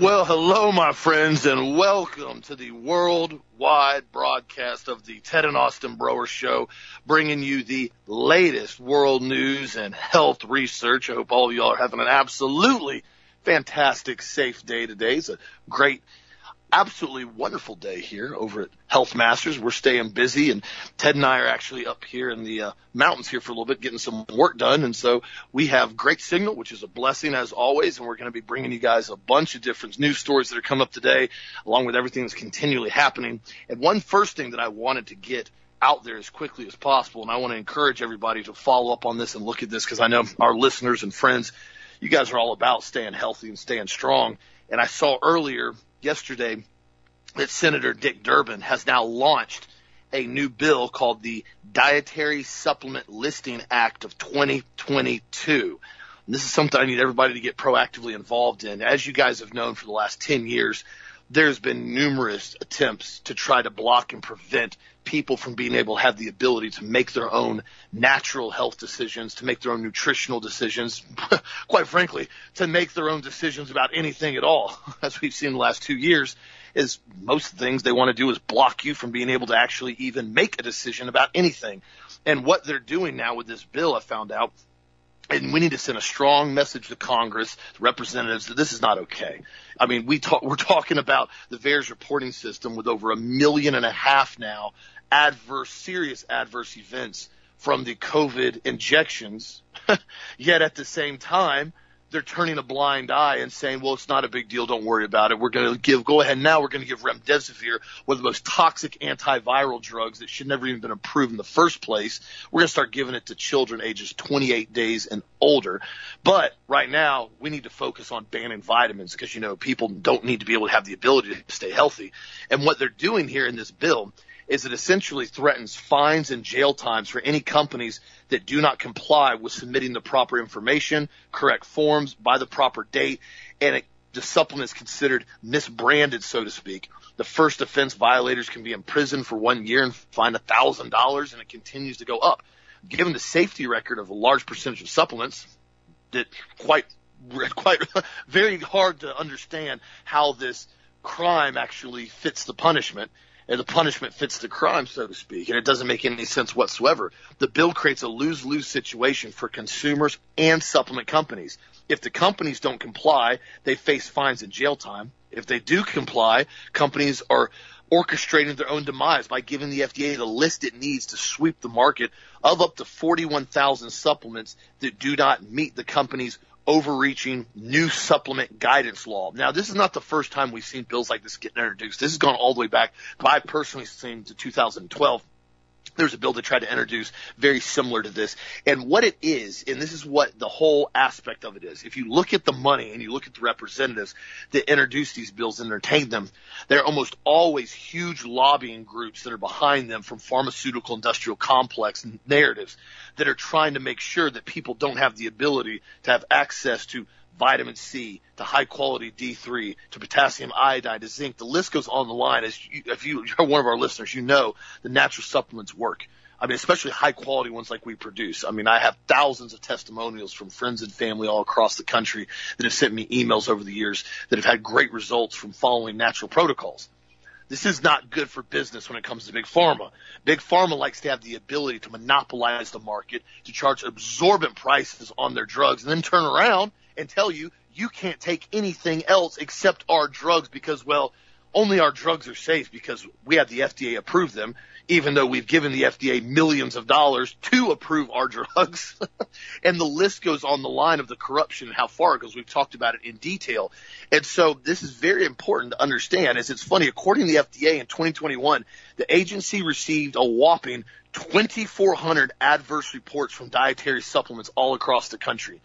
Well, hello, my friends, and welcome to the worldwide broadcast of the Ted and Austin Broer Show, bringing you the latest world news and health research. I hope all of y'all are having an absolutely fantastic, safe day today. It's a great, absolutely wonderful day here over at Health Masters. We're staying busy, and Ted and I are actually up here in the mountains here for a little bit, getting some work done. And so we have great signal, which is a blessing as always. And we're going to be bringing you guys a bunch of different news stories that are coming up today, along with everything that's continually happening. And one first thing that I wanted to get out there as quickly as possible, and I want to encourage everybody to follow up on this and look at this, because I know our listeners and friends, you guys are all about staying healthy and staying strong. And I saw earlier yesterday that Senator Dick Durbin has now launched a new bill called the Dietary Supplement Listing Act of 2022. And this is something I need everybody to get proactively involved in. As you guys have known for the last 10 years, there's been numerous attempts to try to block and prevent people from being able to have the ability to make their own natural health decisions, to make their own nutritional decisions, quite frankly, to make their own decisions about anything at all. As we've seen the last 2 years, is most things they want to do is block you from being able to actually even make a decision about anything. And what they're doing now with this bill, I found out, and we need to send a strong message to Congress, to representatives, that this is not okay. I mean, we're talking about the VAERS reporting system with over 1.5 million now serious adverse events from the COVID injections. Yet at the same time, they're turning a blind eye and saying, well, it's not a big deal. Don't worry about it. We're going to give remdesivir, one of the most toxic antiviral drugs that should never even been approved in the first place. We're going to start giving it to children ages 28 days and older. But right now, we need to focus on banning vitamins because, people don't need to be able to have the ability to stay healthy. And what they're doing here in this bill is it essentially threatens fines and jail times for any companies that do not comply with submitting the proper information, correct forms by the proper date, and the supplement is considered misbranded, so to speak. The first offense, violators can be imprisoned for 1 year and fined $1,000, and it continues to go up. Given the safety record of a large percentage of supplements, that quite very hard to understand how this crime actually fits the punishment. And the punishment fits the crime, so to speak, and it doesn't make any sense whatsoever. The bill creates a lose-lose situation for consumers and supplement companies. If the companies don't comply, they face fines and jail time. If they do comply, companies are orchestrating their own demise by giving the FDA the list it needs to sweep the market of up to 41,000 supplements that do not meet the company's overreaching new supplement guidance law. Now, this is not the first time we've seen bills like this get introduced. This has gone all the way back, I personally seen to 2012. There's a bill that tried to introduce very similar to this. And what it is, and this is what the whole aspect of it is, if you look at the money and you look at the representatives that introduce these bills and entertain them, they're almost always huge lobbying groups that are behind them from pharmaceutical industrial complex narratives that are trying to make sure that people don't have the ability to have access to vitamin C, to high-quality D3, to potassium iodide, to zinc. The list goes on the line. If you're one of our listeners, you know the natural supplements work. I mean, especially high-quality ones like we produce. I mean, I have thousands of testimonials from friends and family all across the country that have sent me emails over the years that have had great results from following natural protocols. This is not good for business when it comes to Big Pharma. Big Pharma likes to have the ability to monopolize the market, to charge exorbitant prices on their drugs, and then turn around and tell you can't take anything else except our drugs because, well, only our drugs are safe because we have the FDA approve them, even though we've given the FDA millions of dollars to approve our drugs. And the list goes on the line of the corruption and how far it goes. We've talked about it in detail. And so this is very important to understand. As it's funny, according to the FDA in 2021, the agency received a whopping 2,400 adverse reports from dietary supplements all across the country.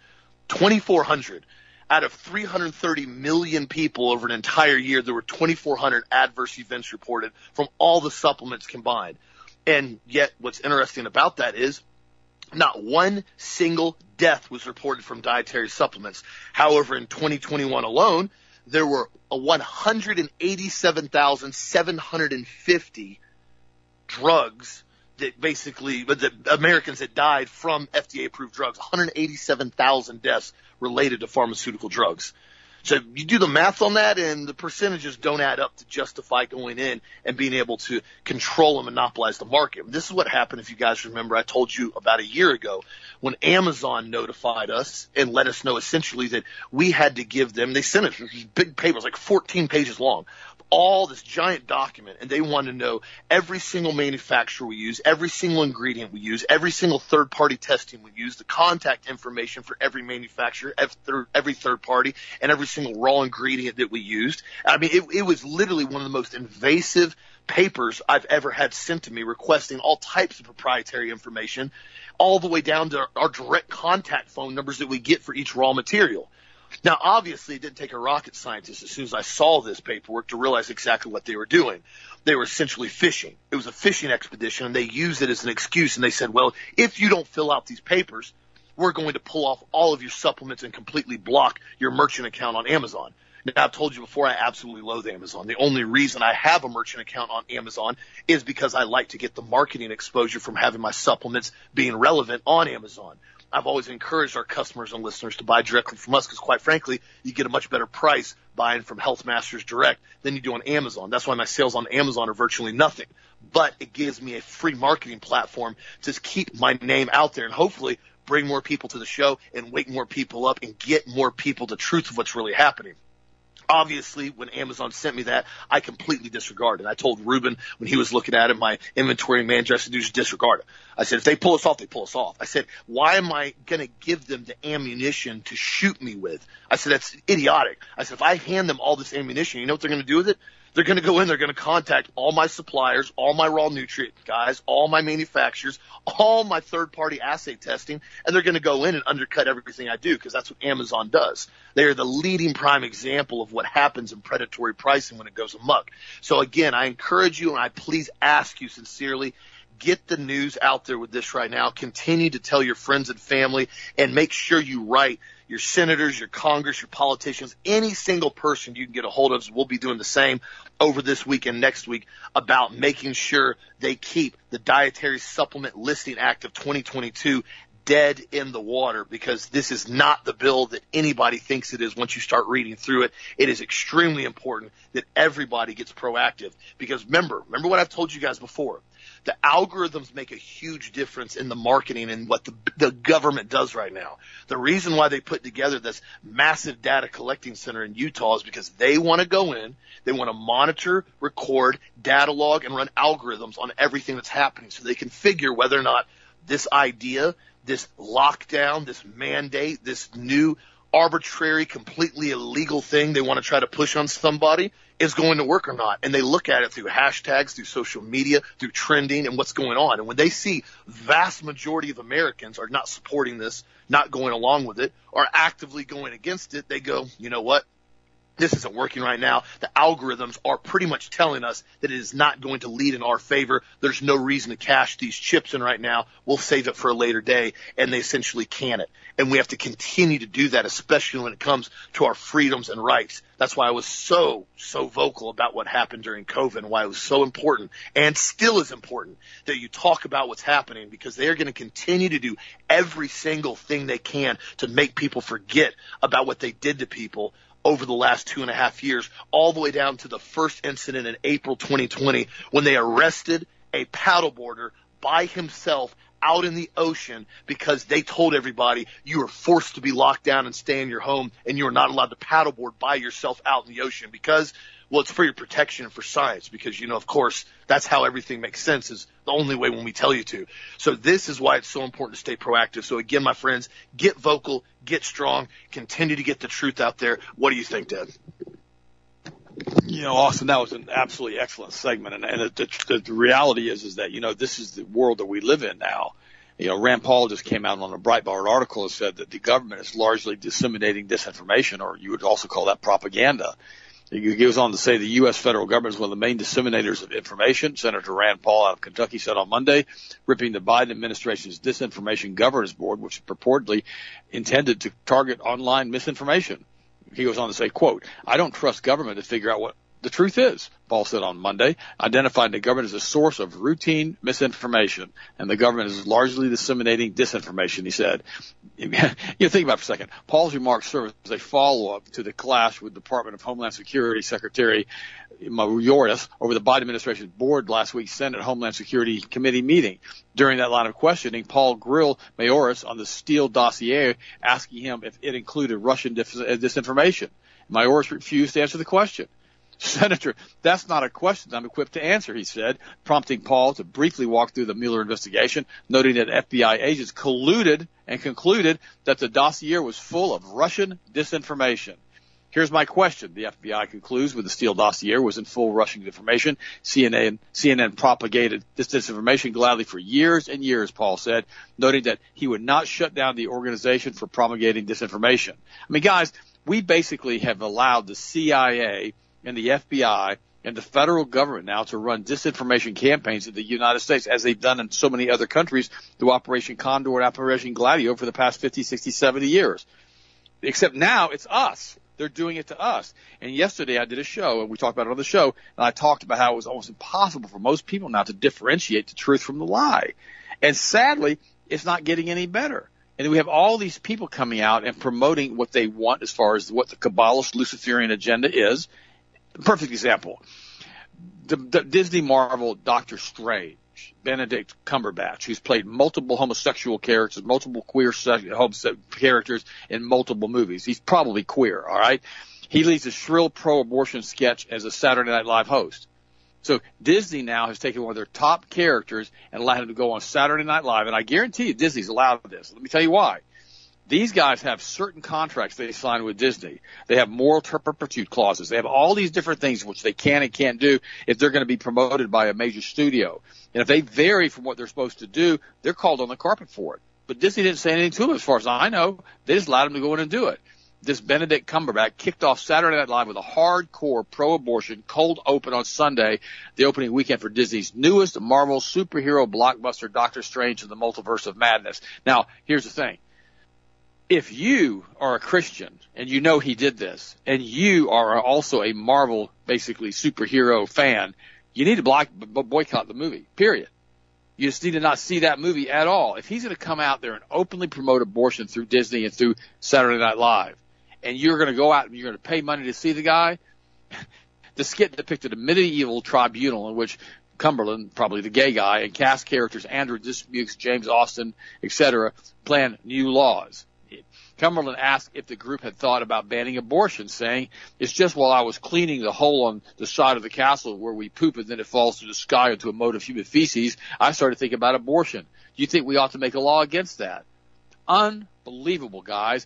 2,400. Out of 330 million people over an entire year, there were 2,400 adverse events reported from all the supplements combined. And yet what's interesting about that is not one single death was reported from dietary supplements. However, in 2021 alone, there were 187,750 drugs that basically, the Americans that died from FDA-approved drugs, 187,000 deaths related to pharmaceutical drugs. So you do the math on that, and the percentages don't add up to justify going in and being able to control and monopolize the market. This is what happened, if you guys remember, I told you about a year ago when Amazon notified us and let us know essentially that we had to give them, they sent us these big papers, like 14 pages long, all this giant document, and they wanted to know every single manufacturer we use, every single ingredient we use, every single third-party testing we use, the contact information for every manufacturer, every third party, and every single raw ingredient that we used. I mean, it was literally one of the most invasive papers I've ever had sent to me, requesting all types of proprietary information, all the way down to our direct contact phone numbers that we get for each raw material. Now, obviously, it didn't take a rocket scientist as soon as I saw this paperwork to realize exactly what they were doing. They were essentially fishing. It was a fishing expedition, and they used it as an excuse, and they said, well, if you don't fill out these papers, we're going to pull off all of your supplements and completely block your merchant account on Amazon. Now, I've told you before, I absolutely loathe Amazon. The only reason I have a merchant account on Amazon is because I like to get the marketing exposure from having my supplements being relevant on Amazon. I've always encouraged our customers and listeners to buy directly from us because, quite frankly, you get a much better price buying from Health Masters Direct than you do on Amazon. That's why my sales on Amazon are virtually nothing. But it gives me a free marketing platform to keep my name out there and hopefully bring more people to the show and wake more people up and get more people the truth of what's really happening. Obviously, when Amazon sent me that, I completely disregarded. I told Ruben when he was looking at it, my inventory manager, I said, just disregard it. I said, if they pull us off, they pull us off. I said, why am I going to give them the ammunition to shoot me with? I said, that's idiotic. I said, if I hand them all this ammunition, you know what they're going to do with it? They're going to go in, they're going to contact all my suppliers, all my raw nutrient guys, all my manufacturers, all my third-party assay testing, and they're going to go in and undercut everything I do because that's what Amazon does. They are the leading prime example of what happens in predatory pricing when it goes amok. So, again, I encourage you and I please ask you sincerely, get the news out there with this right now. Continue to tell your friends and family and make sure you write your senators, your Congress, your politicians, any single person you can get a hold of. We'll be doing the same over this week and next week about making sure they keep the Dietary Supplement Listing Act of 2022 dead in the water, because this is not the bill that anybody thinks it is once you start reading through it. It is extremely important that everybody gets proactive because remember what I've told you guys before. The algorithms make a huge difference in the marketing and what the government does right now. The reason why they put together this massive data collecting center in Utah is because they want to go in, they want to monitor, record, data log, and run algorithms on everything that's happening so they can figure whether or not this idea, this lockdown, this mandate, this new arbitrary, completely illegal thing they want to try to push on somebody is going to work or not. And they look at it through hashtags, through social media, through trending and what's going on. And when they see vast majority of Americans are not supporting this, not going along with it, or actively going against it, they go, you know what? This isn't working right now. The algorithms are pretty much telling us that it is not going to lead in our favor. There's no reason to cash these chips in right now. We'll save it for a later day, and they essentially can it. And we have to continue to do that, especially when it comes to our freedoms and rights. That's why I was so vocal about what happened during COVID and why it was so important and still is important that you talk about what's happening, because they are going to continue to do every single thing they can to make people forget about what they did to people over the last 2.5 years, all the way down to the first incident in April 2020 when they arrested a paddleboarder by himself out in the ocean because they told everybody you are forced to be locked down and stay in your home and you are not allowed to paddleboard by yourself out in the ocean because, well, it's for your protection and for science because, you know, of course, that's how everything makes sense, is the only way when we tell you to. So this is why it's so important to stay proactive. So again, my friends, get vocal, get strong, continue to get the truth out there. What do you think, Dad? You know, Austin, that was an absolutely excellent segment. And the reality is that, you know, this is the world that we live in now. You know, Rand Paul just came out on a Breitbart article and said that the government is largely disseminating disinformation, or you would also call that propaganda. He goes on to say the U.S. federal government is one of the main disseminators of information. Senator Rand Paul out of Kentucky said on Monday, ripping the Biden administration's Disinformation Governance Board, which is purportedly intended to target online misinformation. He goes on to say, quote, I don't trust government to figure out what The truth is, Paul said on Monday, identifying the government as a source of routine misinformation, and the government is largely disseminating disinformation, he said. Think about it for a second. Paul's remarks serve as a follow-up to the clash with Department of Homeland Security Secretary Mayorkas over the Biden administration's board last week's Senate Homeland Security Committee meeting. During that line of questioning, Paul grilled Mayorkas on the Steele dossier, asking him if it included Russian disinformation. Mayorkas refused to answer the question. Senator, that's not a question I'm equipped to answer, he said, prompting Paul to briefly walk through the Mueller investigation, noting that FBI agents colluded and concluded that the dossier was full of Russian disinformation. Here's my question. The FBI concludes with the Steele dossier was in full Russian information. CNN propagated this disinformation gladly for years and years, Paul said, noting that he would not shut down the organization for promulgating disinformation. I mean, guys, we basically have allowed the CIA and the FBI and the federal government now to run disinformation campaigns in the United States, as they've done in so many other countries through Operation Condor and Operation Gladio for the past 50, 60, 70 years. Except now it's us. They're doing it to us. And yesterday I did a show, and we talked about it on the show, and I talked about how it was almost impossible for most people now to differentiate the truth from the lie. And sadly, it's not getting any better. And we have all these people coming out and promoting what they want as far as what the Kabbalist Luciferian agenda is. Perfect example. The Disney Marvel Doctor Strange, Benedict Cumberbatch, who's played multiple homosexual characters, multiple queer characters in multiple movies. He's probably queer, all right? He leads a shrill pro-abortion sketch as a Saturday Night Live host. So Disney now has taken one of their top characters and allowed him to go on Saturday Night Live, and I guarantee you Disney's allowed this. Let me tell you why. These guys have certain contracts they sign with Disney. They have moral turpitude clauses. They have all these different things which they can and can't do if they're going to be promoted by a major studio. And if they vary from what they're supposed to do, they're called on the carpet for it. But Disney didn't say anything to them as far as I know. They just allowed them to go in and do it. This Benedict Cumberbatch kicked off Saturday Night Live with a hardcore pro-abortion cold open on Sunday, the opening weekend for Disney's newest Marvel superhero blockbuster, Doctor Strange in the Multiverse of Madness. Now, here's the thing. If you are a Christian and you know he did this, and you are also a Marvel, basically, superhero fan, you need to boycott the movie, period. You just need to not see that movie at all. If he's going to come out there and openly promote abortion through Disney and through Saturday Night Live, and you're going to go out and you're going to pay money to see the guy, the skit depicted a medieval tribunal in which Cumberland, probably the gay guy, and cast characters Andrew Dismukes, James Austin, etc., plan new laws. Cumberland asked if the group had thought about banning abortion, saying, "It's just while I was cleaning the hole on the side of the castle where we poop and then it falls through the sky into a moat of human feces, I started thinking about abortion. Do you think we ought to make a law against that?" Unbelievable, guys.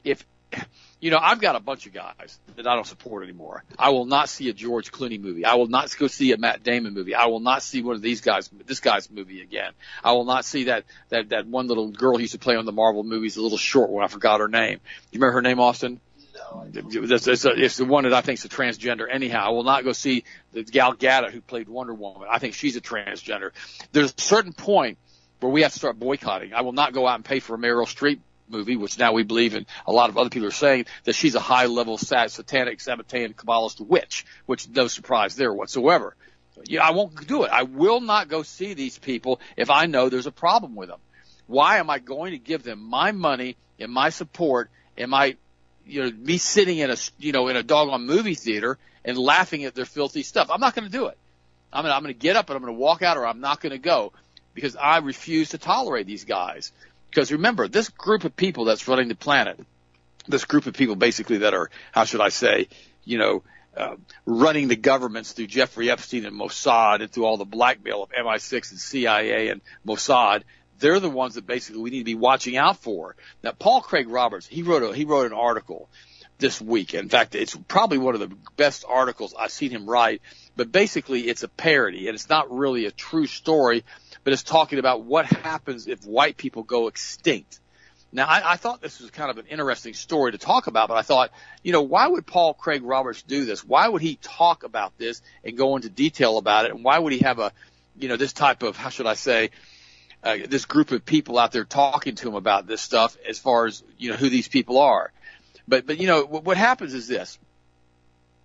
I've got a bunch of guys that I don't support anymore. I will not see a George Clooney movie. I will not go see a Matt Damon movie. I will not see one of this guy's movie again. I will not see that one little girl who used to play on the Marvel movies, the little short one. I forgot her name. You remember her name, Austin? No. It's the one that I think is a transgender. Anyhow, I will not go see the Gal Gadot who played Wonder Woman. I think she's a transgender. There's a certain point where we have to start boycotting. I will not go out and pay for a Meryl Streep movie, which now we believe, and a lot of other people are saying that she's a high-level satanic, Sabbatean, Kabbalist witch, which no surprise there whatsoever. I won't do it. I will not go see these people if I know there's a problem with them. Why am I going to give them my money and my support and me sitting in a doggone movie theater and laughing at their filthy stuff? I'm not going to do it. I'm going to get up and I'm going to walk out, or I'm not going to go, because I refuse to tolerate these guys. Because remember, this group of people that's running the planet, this group of people basically that are, how should I say, running the governments through Jeffrey Epstein and Mossad and through all the blackmail of MI6 and CIA and Mossad, they're the ones that basically we need to be watching out for. Now, Paul Craig Roberts, he wrote an article this week. In fact, it's probably one of the best articles I've seen him write. But basically, it's a parody, and it's not really a true story, but it's talking about what happens if white people go extinct. Now, I thought this was kind of an interesting story to talk about, but I thought, why would Paul Craig Roberts do this? Why would he talk about this and go into detail about it? And why would he have this type of, how should I say, this group of people out there talking to him about this stuff as far as, who these people are? But what happens is this.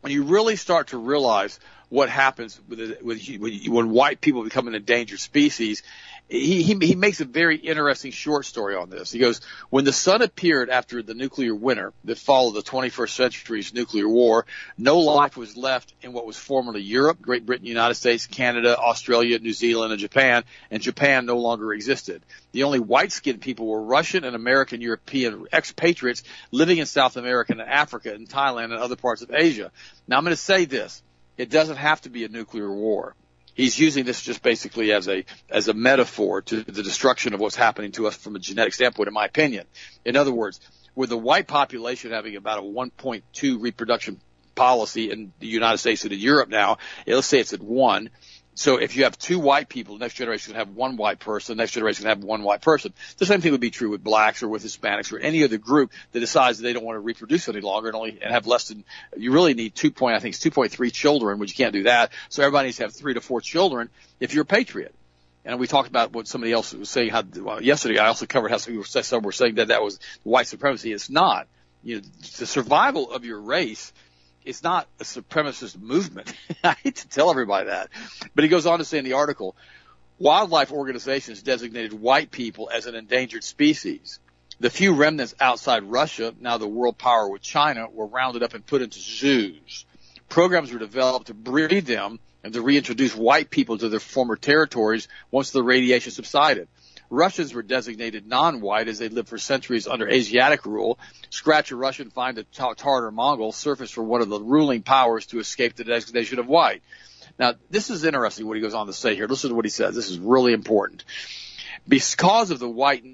when you really start to realize what happens when white people become an endangered species, he makes a very interesting short story on this. He goes, when the sun appeared after the nuclear winter that followed the 21st century's nuclear war, no life was left in what was formerly Europe, Great Britain, United States, Canada, Australia, New Zealand, and Japan no longer existed. The only white-skinned people were Russian and American European expatriates living in South America and Africa and Thailand and other parts of Asia. Now, I'm going to say this. It doesn't have to be a nuclear war. He's using this just basically as a metaphor to the destruction of what's happening to us from a genetic standpoint, in my opinion. In other words, with the white population having about a 1.2 reproduction policy in the United States and in Europe now, let's say it's at 1. So if you have 2 white people, the next generation can have 1 white person, the next generation can have 1 white person. The same thing would be true with blacks or with Hispanics or any other group that decides that they don't want to reproduce any longer and have less than, you really need 2.3 children, which you can't do that. So everybody needs to have 3 to 4 children if you're a patriot. And we talked about what somebody else was saying yesterday. I also covered how some were saying that was white supremacy. It's not. The survival of your race, it's not a supremacist movement. I hate to tell everybody that. But he goes on to say in the article, wildlife organizations designated white people as an endangered species. The few remnants outside Russia, now the world power with China, were rounded up and put into zoos. Programs were developed to breed them and to reintroduce white people to their former territories once the radiation subsided. Russians were designated non-white as they lived for centuries under Asiatic rule. Scratch a Russian, find a Tartar Mongol, surface for one of the ruling powers to escape the designation of white. Now, this is interesting what he goes on to say here. Listen to what he says. This is really important. Because of the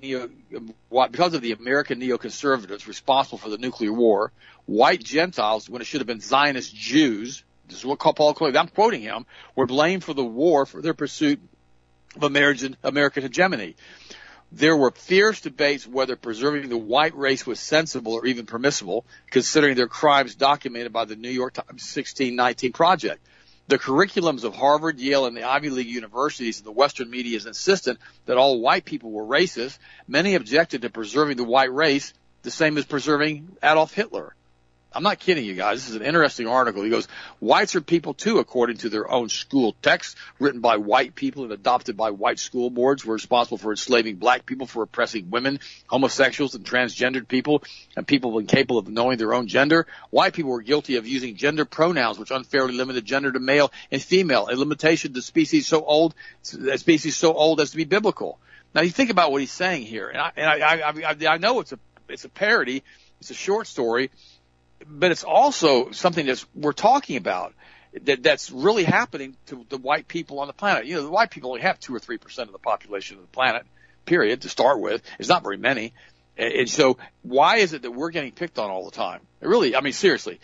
American neoconservatives responsible for the nuclear war, white Gentiles, when it should have been Zionist Jews, this is what Paul quoted, I'm quoting him, were blamed for the war for their pursuit of American hegemony. There were fierce debates whether preserving the white race was sensible or even permissible, considering their crimes documented by the New York Times 1619 Project. The curriculums of Harvard, Yale, and the Ivy League universities and the Western media is insistent that all white people were racist. Many objected to preserving the white race, the same as preserving Adolf Hitler. I'm not kidding you guys. This is an interesting article. He goes, whites are people too, according to their own school texts written by white people and adopted by white school boards, were responsible for enslaving black people, for oppressing women, homosexuals, and transgendered people, and people incapable of knowing their own gender. White people were guilty of using gender pronouns, which unfairly limited gender to male and female, a limitation to species so old as to be biblical. Now, you think about what he's saying here, and I know it's a parody, it's a short story, but it's also something we're talking about that's really happening to the white people on the planet. The white people only have 2 or 3% of the population of the planet, period, to start with. It's not very many. And so why is it that we're getting picked on all the time? Really, I mean, seriously,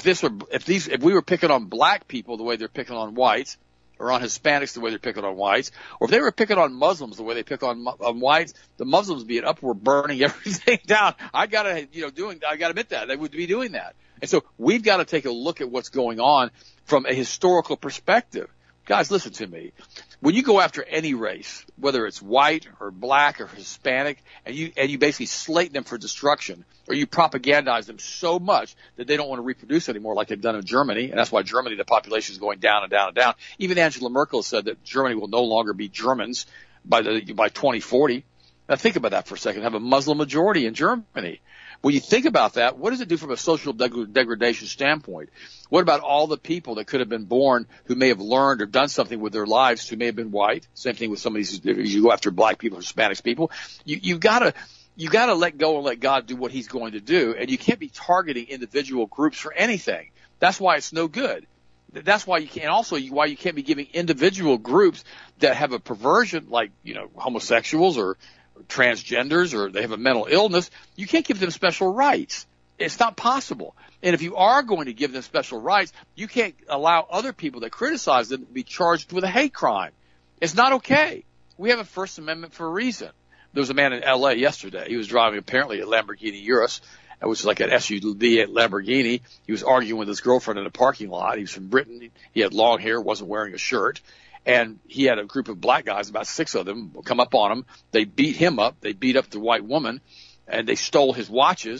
if we were picking on black people the way they're picking on whites, or on Hispanics the way they're picking on whites, or if they were picking on Muslims the way they pick on whites, the Muslims would be up, we're burning everything down. I gotta admit that. They would be doing that. And so we've got to take a look at what's going on from a historical perspective. Guys, listen to me. When you go after any race, whether it's white or black or Hispanic, and you basically slate them for destruction, or you propagandize them so much that they don't want to reproduce anymore, like they've done in Germany, and that's why Germany, the population is going down and down and down. Even Angela Merkel said that Germany will no longer be Germans by 2040. Now think about that for a second. Have a Muslim majority in Germany. When you think about that, what does it do from a social degradation standpoint? What about all the people that could have been born who may have learned or done something with their lives who may have been white? Same thing with some of these, you go after black people, Hispanics people. You gotta let go and let God do what he's going to do. And you can't be targeting individual groups for anything. That's why it's no good. That's why you can't, also why you can't be giving individual groups that have a perversion, like, homosexuals or transgenders, or they have a mental illness, you can't give them special rights. It's not possible. And if you are going to give them special rights, you can't allow other people that criticize them to be charged with a hate crime. It's not okay. We have a First Amendment for a reason. There was a man in L.A. yesterday. He was driving apparently a Lamborghini Urus, which is like an SUV Lamborghini. He was arguing with his girlfriend in a parking lot. He was from Britain. He had long hair, wasn't wearing a shirt. And he had a group of black guys, about 6 of them, come up on him. They beat him up. They beat up the white woman, and they stole his watches.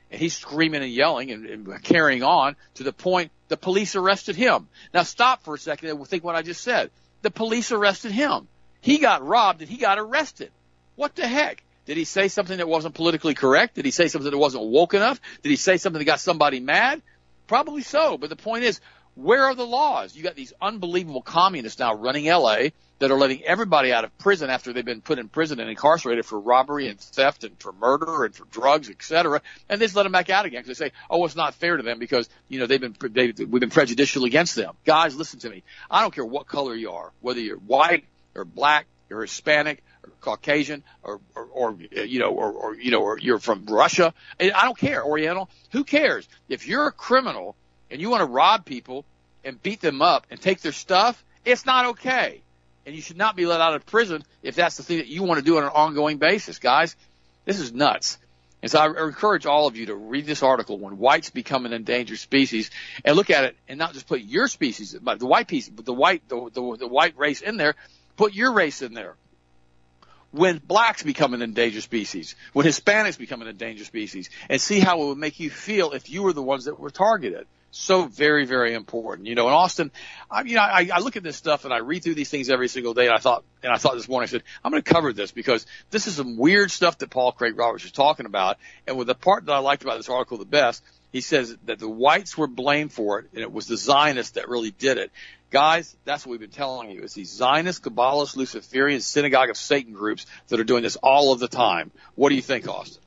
and he's screaming and yelling and carrying on to the point the police arrested him. Now stop for a second and think what I just said. The police arrested him. He got robbed and he got arrested. What the heck? Did he say something that wasn't politically correct? Did he say something that wasn't woke enough? Did he say something that got somebody mad? Probably so. But the point is, where are the laws? You got these unbelievable communists now running L.A. that are letting everybody out of prison after they've been put in prison and incarcerated for robbery and theft and for murder and for drugs, etc. And they just let them back out again because they say, oh, it's not fair to them because, you know, we've been prejudicial against them. Guys, listen to me. I don't care what color you are, whether you're white or black or Hispanic or Caucasian or you're from Russia. I don't care. Oriental. Who cares? If you're a criminal and you want to rob people and beat them up and take their stuff, it's not okay. And you should not be let out of prison if that's the thing that you want to do on an ongoing basis. Guys, this is nuts. And so I encourage all of you to read this article, When Whites Become an Endangered Species, and look at it and not just put your species, but the white piece, but the white race in there, put your race in there. When blacks become an endangered species, when Hispanics become an endangered species, and see how it would make you feel if you were the ones that were targeted. So very, very important. You know, in Austin, I look at this stuff and I read through these things every single day. And I thought this morning, I said, I'm going to cover this because this is some weird stuff that Paul Craig Roberts is talking about. And with the part that I liked about this article the best, he says that the whites were blamed for it and it was the Zionists that really did it. Guys, that's what we've been telling you. It's these Zionist, Kabbalist, Luciferian, Synagogue of Satan groups that are doing this all of the time. What do you think, Austin?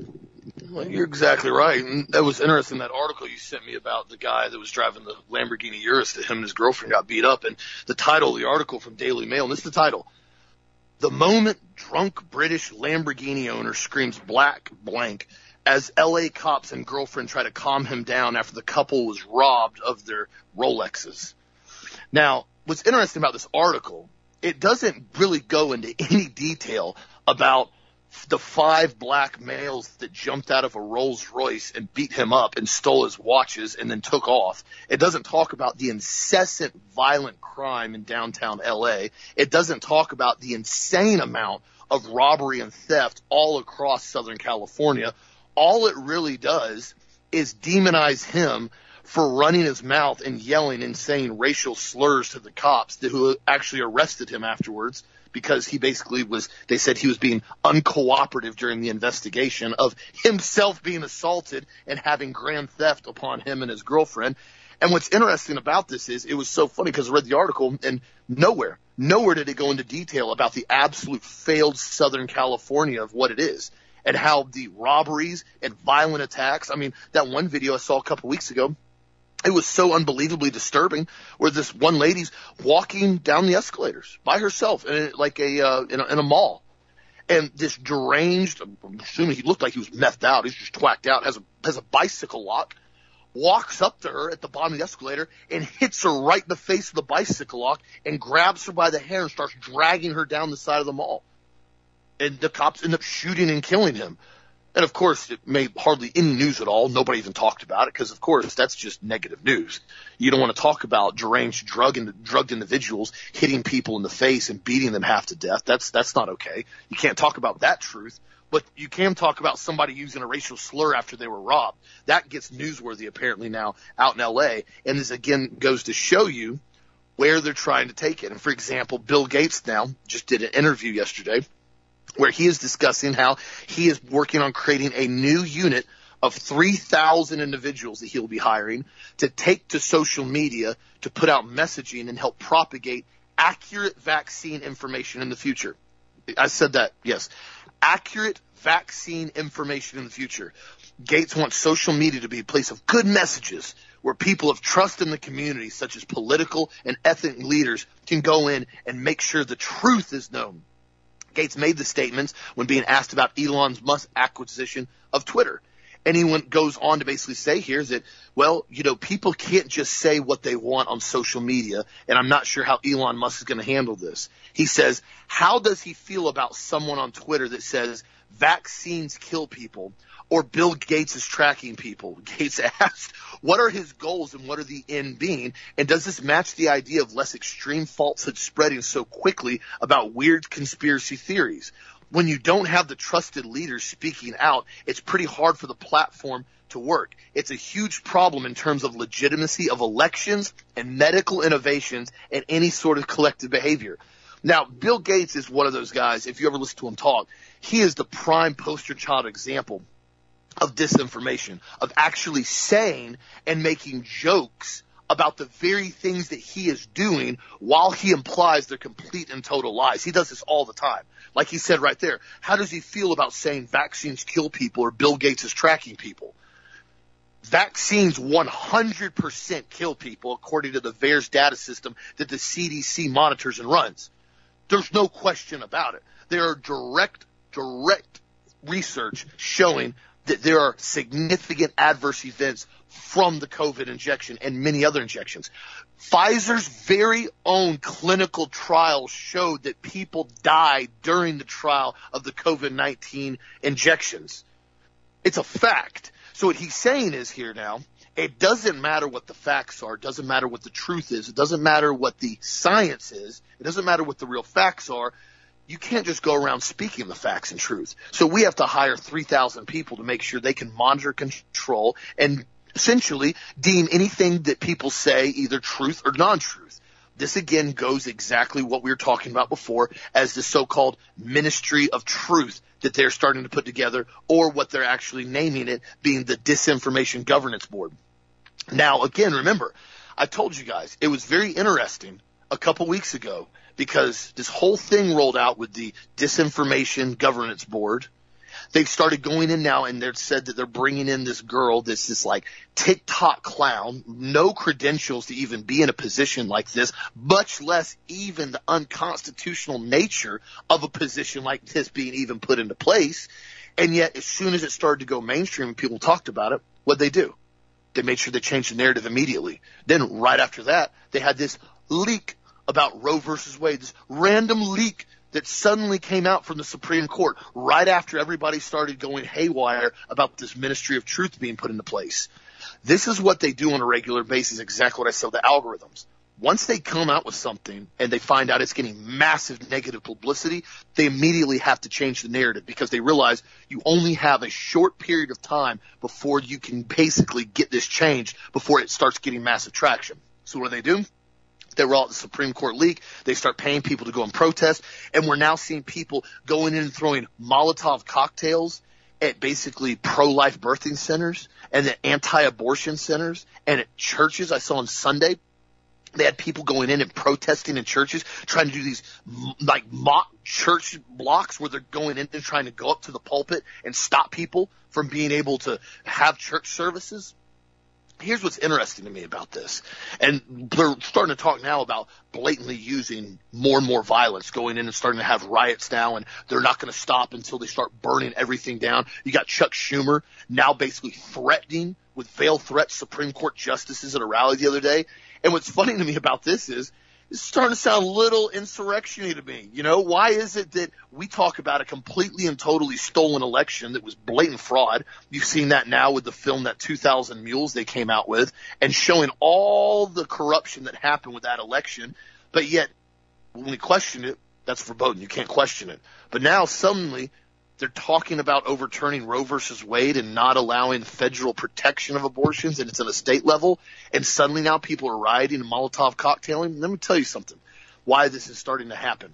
Well, you're exactly right. And that was interesting, that article you sent me about the guy that was driving the Lamborghini Urus that him and his girlfriend got beat up. And the title of the article from Daily Mail, and this is the title: "The moment drunk British Lamborghini owner screams black blank as L.A. cops and girlfriend try to calm him down after the couple was robbed of their Rolexes." Now, what's interesting about this article, it doesn't really go into any detail about the 5 black males that jumped out of a Rolls Royce and beat him up and stole his watches and then took off. It doesn't talk about the incessant violent crime in downtown L.A. It doesn't talk about the insane amount of robbery and theft all across Southern California. All it really does is demonize him for running his mouth and yelling and saying racial slurs to the cops who actually arrested him afterwards, because he basically they said he was being uncooperative during the investigation of himself being assaulted and having grand theft upon him and his girlfriend. And what's interesting about this is, it was so funny because I read the article and nowhere did it go into detail about the absolute failed Southern California of what it is and how the robberies and violent attacks. I mean, that one video I saw a couple weeks ago, it was so unbelievably disturbing, where this one lady's walking down the escalators by herself in a mall. And this deranged, I'm assuming he looked like he was methed out, he's just twacked out, has a bicycle lock, walks up to her at the bottom of the escalator and hits her right in the face of the bicycle lock and grabs her by the hair and starts dragging her down the side of the mall. And the cops end up shooting and killing him. And, of course, it made hardly any news at all. Nobody even talked about it because, of course, that's just negative news. You don't want to talk about deranged, drugged individuals hitting people in the face and beating them half to death. That's not okay. You can't talk about that truth. But you can talk about somebody using a racial slur after they were robbed. That gets newsworthy apparently now out in L.A. And this, again, goes to show you where they're trying to take it. And, for example, Bill Gates now just did an interview yesterday where he is discussing how he is working on creating a new unit of 3,000 individuals that he'll be hiring to take to social media to put out messaging and help propagate accurate vaccine information in the future. I said that, yes. Accurate vaccine information in the future. Gates wants social media to be a place of good messages where people of trust in the community, such as political and ethnic leaders, can go in and make sure the truth is known. Gates made the statements when being asked about Elon Musk's acquisition of Twitter. And he goes on to basically say here that, well, people can't just say what they want on social media, and I'm not sure how Elon Musk is going to handle this. He says, how does he feel about someone on Twitter that says vaccines kill people or Bill Gates is tracking people? Gates asked, what are his goals and what are the end being? And does this match the idea of less extreme falsehood spreading so quickly about weird conspiracy theories? When you don't have the trusted leaders speaking out, it's pretty hard for the platform to work. It's a huge problem in terms of legitimacy of elections and medical innovations and any sort of collective behavior. Now, Bill Gates is one of those guys. If you ever listen to him talk, he is the prime poster child example of disinformation, of actually saying and making jokes about the very things that he is doing while he implies they're complete and total lies. He does this all the time. Like he said right there, how does he feel about saying vaccines kill people or Bill Gates is tracking people? Vaccines 100% kill people according to the VAERS data system that the CDC monitors and runs. There's no question about it. There are direct research showing that there are significant adverse events from the COVID injection and many other injections. Pfizer's very own clinical trial showed that people died during the trial of the COVID-19 injections. It's a fact. So what he's saying is here now, it doesn't matter what the facts are. It doesn't matter what the truth is. It doesn't matter what the science is. It doesn't matter what the real facts are. You can't just go around speaking the facts and truth. So we have to hire 3,000 people to make sure they can monitor, control, and essentially deem anything that people say either truth or non-truth. This, again, goes exactly what we were talking about before as the so-called Ministry of Truth that they're starting to put together, or what they're actually naming it being the Disinformation Governance Board. Now, again, remember, I told you guys it was very interesting a couple weeks ago because this whole thing rolled out with the Disinformation Governance Board. They've started going in now, and they've said that they're bringing in this girl, this like TikTok clown, no credentials to even be in a position like this, much less even the unconstitutional nature of a position like this being even put into place. And yet, as soon as it started to go mainstream and people talked about it, what'd they do? They made sure they changed the narrative immediately. Then right after that, they had this leak about Roe versus Wade, this random leak that suddenly came out from the Supreme Court right after everybody started going haywire about this Ministry of Truth being put into place. This is what they do on a regular basis, exactly what I said, the algorithms. Once they come out with something and they find out it's getting massive negative publicity, they immediately have to change the narrative because they realize you only have a short period of time before you can basically get this changed before it starts getting massive traction. So what do? They were all at the Supreme Court leak. They start paying people to go and protest. And we're now seeing people going in and throwing Molotov cocktails at basically pro-life birthing centers and at anti-abortion centers and at churches. I saw on Sunday they had people going in and protesting in churches, trying to do these like mock church blocks where they're going in and trying to go up to the pulpit and stop people from being able to have church services. Here's what's interesting to me about this, and they're starting to talk now about blatantly using more and more violence, going in and starting to have riots now, and they're not going to stop until they start burning everything down. You got Chuck Schumer now basically threatening with veiled threats Supreme Court justices at a rally the other day. And what's funny to me about this is it's starting to sound a little insurrection-y to me. You know, why is it that we talk about a completely and totally stolen election that was blatant fraud? You've seen that now with the film, that 2,000 Mules they came out with, and showing all the corruption that happened with that election. But yet, when we question it, that's verboten. You can't question it. But now suddenly they're talking about overturning Roe versus Wade and not allowing federal protection of abortions, and it's at a state level. And suddenly now people are rioting and Molotov cocktailing. Let me tell you something, why this is starting to happen.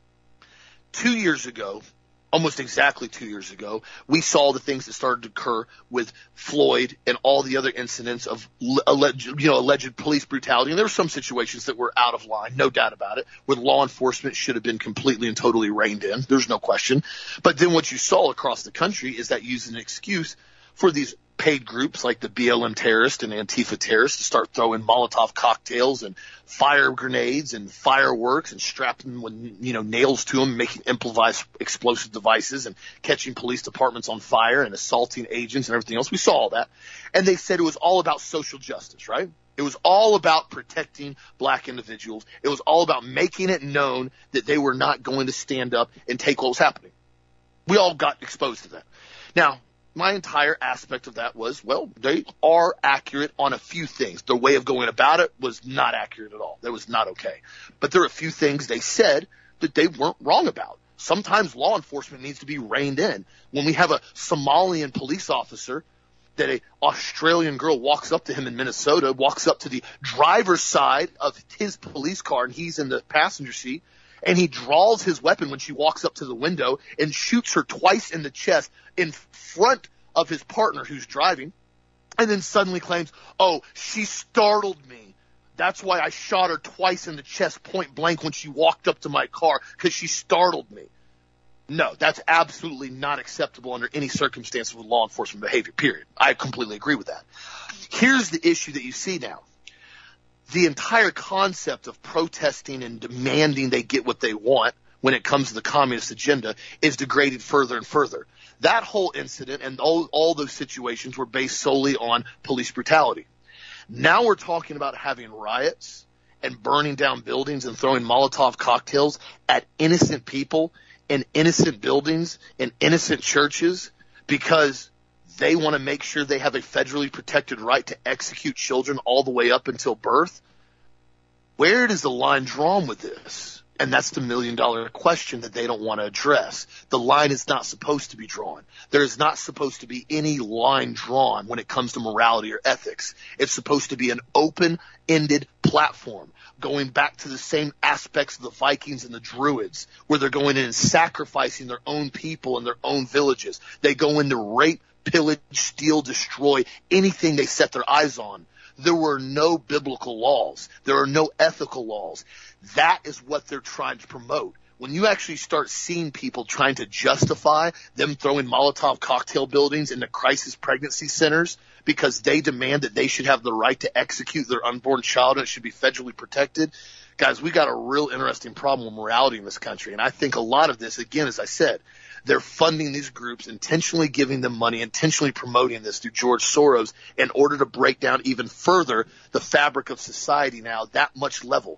2 years ago, almost exactly 2 years ago, we saw the things that started to occur with Floyd and all the other incidents of alleged police brutality. And there were some situations that were out of line, no doubt about it, where law enforcement should have been completely and totally reined in. There's no question. But then what you saw across the country is that using an excuse for these paid groups like the BLM terrorists and Antifa terrorists to start throwing Molotov cocktails and fire grenades and fireworks and strapping with, nails to them, making improvised explosive devices and catching police departments on fire and assaulting agents and everything else. We saw all that. And they said it was all about social justice, right? It was all about protecting black individuals. It was all about making it known that they were not going to stand up and take what was happening. We all got exposed to that. Now, my entire aspect of that was, well, they are accurate on a few things. Their way of going about it was not accurate at all. That was not okay. But there are a few things they said that they weren't wrong about. sometimes law enforcement needs to be reined in. When we have a Somalian police officer that a Australian girl walks up to him in Minnesota, walks up to the driver's side of his police car, and he's in the passenger seat, and he draws his weapon when she walks up to the window and shoots her twice in the chest in front of his partner who's driving, and then suddenly claims, oh, she startled me. That's why I shot her twice in the chest point blank when she walked up to my car, because she startled me. No, that's absolutely not acceptable under any circumstances with law enforcement behavior, period. I completely agree with that. Here's the issue that you see now. The entire concept of protesting and demanding they get what they want when it comes to the communist agenda is degraded further and further. That whole incident and all those situations were based solely on police brutality. Now we're talking about having riots and burning down buildings and throwing Molotov cocktails at innocent people in innocent buildings, in innocent churches, because they want to make sure they have a federally protected right to execute children all the way up until birth. Where is the line drawn with this? And that's the million-dollar question that they don't want to address. The line is not supposed to be drawn. There is not supposed to be any line drawn when it comes to morality or ethics. It's supposed to be an open-ended platform, going back to the same aspects of the Vikings and the Druids, where they're going in and sacrificing their own people and their own villages. They go in to rape, pillage, steal, destroy anything they set their eyes on. There were no biblical laws. There are no ethical laws. That is what they're trying to promote. When you actually start seeing people trying to justify them throwing Molotov cocktail buildings into crisis pregnancy centers because they demand that they should have the right to execute their unborn child and it should be federally protected, guys, we got a real interesting problem with morality in this country. And I think a lot of this, again, as I said, they're funding these groups, intentionally giving them money, intentionally promoting this through George Soros in order to break down even further the fabric of society now that much level.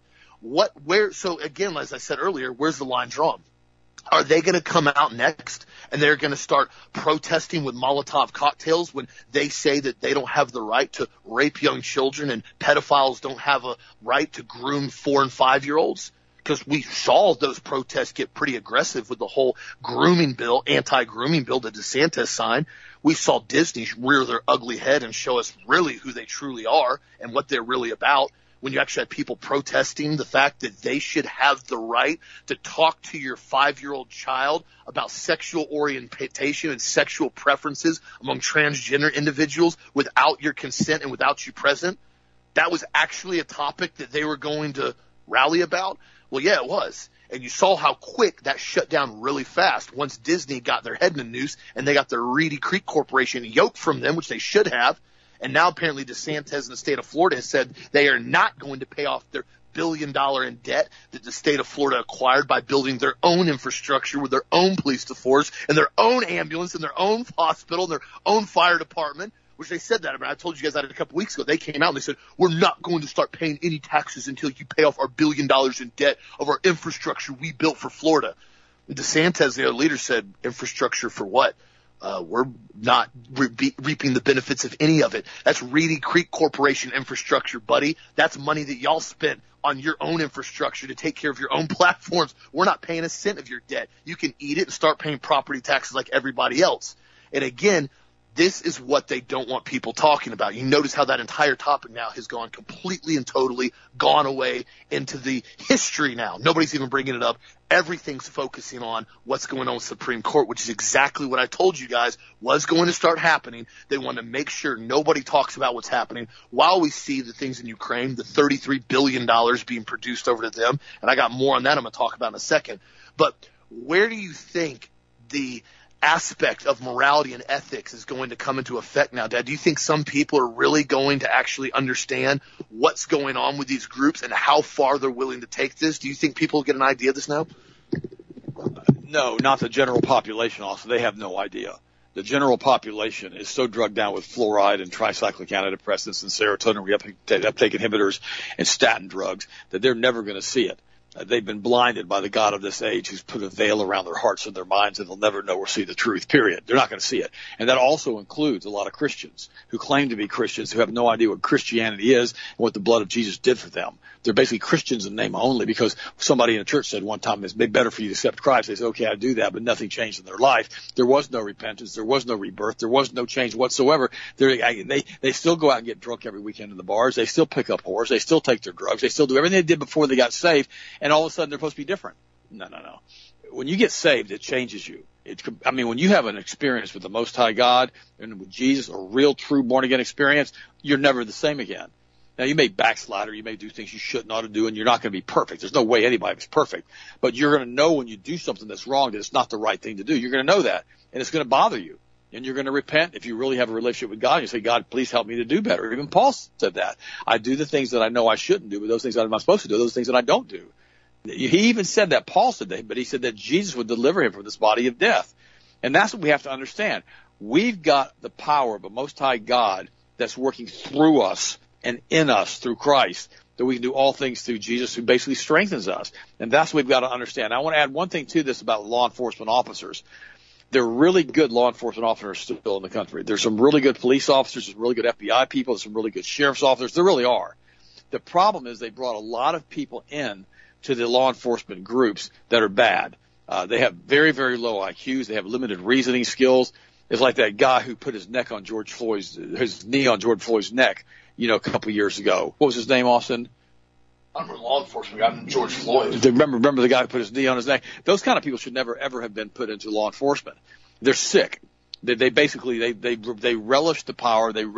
So again, as I said earlier, where's the line drawn? Are they going to come out next and they're going to start protesting with Molotov cocktails when they say that they don't have the right to rape young children and pedophiles don't have a right to groom 4- and 5-year-olds? Because we saw those protests get pretty aggressive with the whole grooming bill, anti-grooming bill that DeSantis signed. We saw Disney rear their ugly head and show us really who they truly are and what they're really about. When you actually had people protesting the fact that they should have the right to talk to your 5-year-old child about sexual orientation and sexual preferences among transgender individuals without your consent and without you present, that was actually a topic that they were going to rally about? Well, yeah, it was. And you saw how quick that shut down really fast once Disney got their head in a noose and they got the Reedy Creek Corporation yoked from them, which they should have. And now apparently DeSantis in the state of Florida has said they are not going to pay off their $1 billion in debt that the state of Florida acquired by building their own infrastructure with their own police force and their own ambulance and their own hospital and their own fire department, which they said that. I mean, I told you guys that a couple weeks ago. They came out and they said, we're not going to start paying any taxes until you pay off our $1 billion in debt of our infrastructure we built for Florida. And DeSantis, the other leader, said, infrastructure for what? We're not reaping the benefits of any of it. That's Reedy Creek Corporation infrastructure, buddy. That's money that y'all spent on your own infrastructure to take care of your own platforms. We're not paying a cent of your debt. You can eat it and start paying property taxes like everybody else. And again, this is what they don't want people talking about. You notice how that entire topic now has gone completely and totally gone away into the history now. Nobody's even bringing it up. Everything's focusing on what's going on with the Supreme Court, which is exactly what I told you guys was going to start happening. They want to make sure nobody talks about what's happening while we see the things in Ukraine, the $33 billion being produced over to them. And I got more on that I'm going to talk about in a second. But where do you think the aspect of morality and ethics is going to come into effect now, Dad? Do you think some people are really going to actually understand what's going on with these groups and how far they're willing to take this? Do you think people get an idea of this now? No, not the general population. Also, they have no idea. The general population is so drugged down with fluoride and tricyclic antidepressants and serotonin reuptake inhibitors and statin drugs that they're never going to see it. They've been blinded by the God of this age who's put a veil around their hearts and their minds, and they'll never know or see the truth, period. They're not going to see it. And that also includes a lot of Christians who claim to be Christians who have no idea what Christianity is and what the blood of Jesus did for them. They're basically Christians in name only because somebody in a church said one time, it's better for you to accept Christ. They said, okay, I do that, but nothing changed in their life. There was no repentance. There was no rebirth. There was no change whatsoever. They still go out and get drunk every weekend in the bars. They still pick up whores. They still take their drugs. They still do everything they did before they got saved. And all of a sudden they're supposed to be different. No. When you get saved, it changes you. When you have an experience with the Most High God and with Jesus, a real, true, born-again experience, you're never the same again. Now, you may backslide or you may do things you shouldn't ought to do, and you're not going to be perfect. There's no way anybody is perfect. But you're going to know when you do something that's wrong that it's not the right thing to do. You're going to know that, and it's going to bother you. And you're going to repent if you really have a relationship with God. And you say, God, please help me to do better. Even Paul said that. I do the things that I know I shouldn't do, but those things that I'm not supposed to do, those things that I don't do. He even said that. Paul said that, but he said that Jesus would deliver him from this body of death. And that's what we have to understand. We've got the power of a Most High God that's working through us and in us through Christ, that we can do all things through Jesus, who basically strengthens us. And that's what we've got to understand. I want to add one thing to this about law enforcement officers. There are really good law enforcement officers still in the country. There's some really good police officers, there's really good FBI people, there's some really good sheriff's officers. There really are. The problem is they brought a lot of people in to the law enforcement groups that are bad. They have very, very low IQs. They have limited reasoning skills. It's like that guy who put his knee on George Floyd's neck, a couple of years ago. What was his name, Austin? I remember law enforcement guy, George Floyd. Remember the guy who put his knee on his neck? Those kind of people should never, ever have been put into law enforcement. They're sick. They basically relish the power. They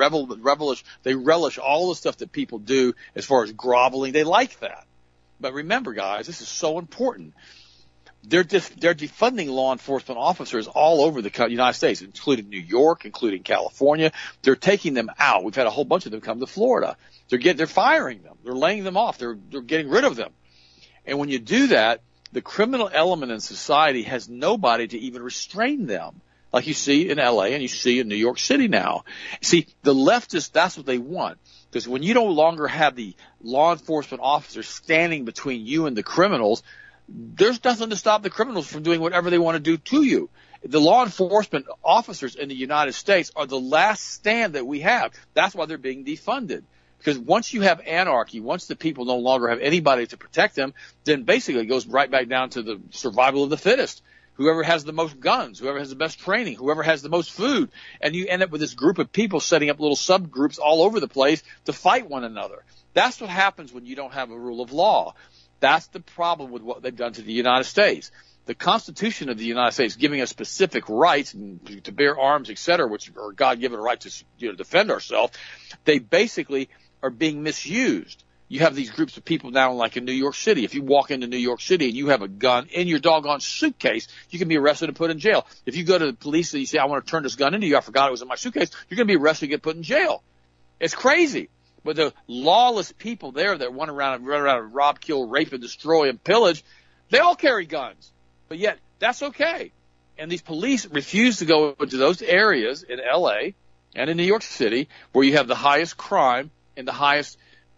relish all the stuff that people do as far as groveling. They like that. But remember, guys, this is so important. They're defunding law enforcement officers all over the United States, including New York, including California. They're taking them out. We've had a whole bunch of them come to Florida. They're firing them. They're laying them off. They're getting rid of them. And when you do that, the criminal element in society has nobody to even restrain them, like you see in L.A. and you see in New York City now. See, the leftists, that's what they want. Because when you no longer have the law enforcement officers standing between you and the criminals, there's nothing to stop the criminals from doing whatever they want to do to you. The law enforcement officers in the United States are the last stand that we have. That's why they're being defunded. Because once you have anarchy, once the people no longer have anybody to protect them, then basically it goes right back down to the survival of the fittest. Whoever has the most guns, whoever has the best training, whoever has the most food. And you end up with this group of people setting up little subgroups all over the place to fight one another. That's what happens when you don't have a rule of law. That's the problem with what they've done to the United States. The Constitution of the United States giving us specific rights to bear arms, etc., which are God-given right to defend ourselves, they basically are being misused. You have these groups of people now, like in New York City. If you walk into New York City and you have a gun in your doggone suitcase, you can be arrested and put in jail. If you go to the police and you say, I want to turn this gun into you, I forgot it was in my suitcase, you're going to be arrested and get put in jail. It's crazy. But the lawless people there that run around and rob, kill, rape, and destroy and pillage, they all carry guns. But yet, that's okay. And these police refuse to go into those areas in L.A. and in New York City where you have the highest crime and the highest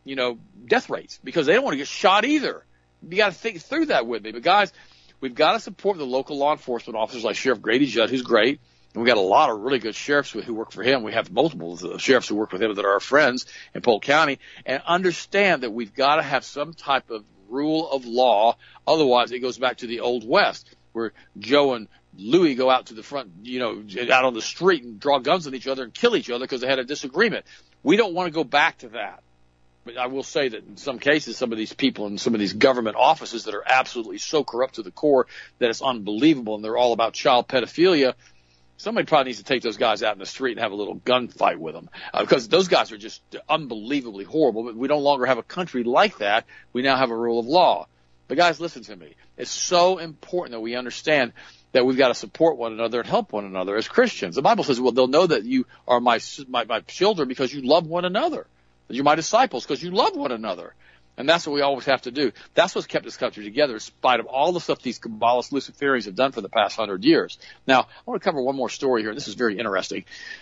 death rates, because they don't want to get shot either. You got to think through that with me. But guys, we've got to support the local law enforcement officers like Sheriff Grady Judd, who's great. And we got a lot of really good sheriffs who work for him. We have multiple sheriffs who work with him that are our friends in Polk County, and understand that we've got to have some type of rule of law. Otherwise, it goes back to the Old West, where Joe and Louie go out to the front, out on the street and draw guns on each other and kill each other because they had a disagreement. We don't want to go back to that. But I will say that in some cases, some of these people in some of these government offices that are absolutely so corrupt to the core that it's unbelievable, and they're all about child pedophilia, somebody probably needs to take those guys out in the street and have a little gunfight with them, because those guys are just unbelievably horrible. But we no longer have a country like that. We now have a rule of law. But guys, listen to me. It's so important that we understand that we've got to support one another and help one another as Christians. The Bible says, well, they'll know that you are my children because you love one another. You're my disciples because you love one another. And that's what we always have to do. That's what's kept this country together in spite of all the stuff these Kabbalists, Luciferians have done for the past 100 years. Now, I want to cover one more story here. This is very interesting.